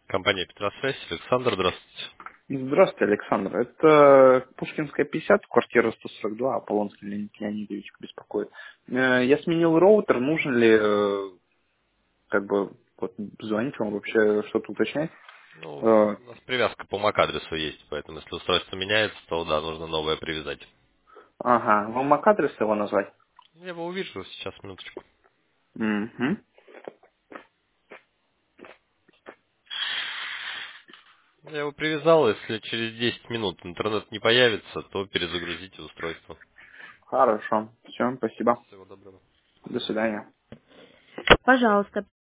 Компания Петросвязь. Александр, здравствуйте. Здравствуйте, Александр. Это Пушкинская 50, квартира 142, Аполлонский Леонид Леонидович беспокоит. Я сменил роутер, нужно ли вот звонить вам вообще что-то уточнять? Ну, Э, у нас привязка по MAC-адресу есть, поэтому если устройство меняется, то да, нужно новое привязать. Ага, вам MAC-адрес его назвать? Я его увижу сейчас, минуточку. Угу. Я его привязал, если через 10 минут интернет не появится, то перезагрузите устройство. Хорошо. Все, спасибо. Всего доброго. До свидания. Пожалуйста,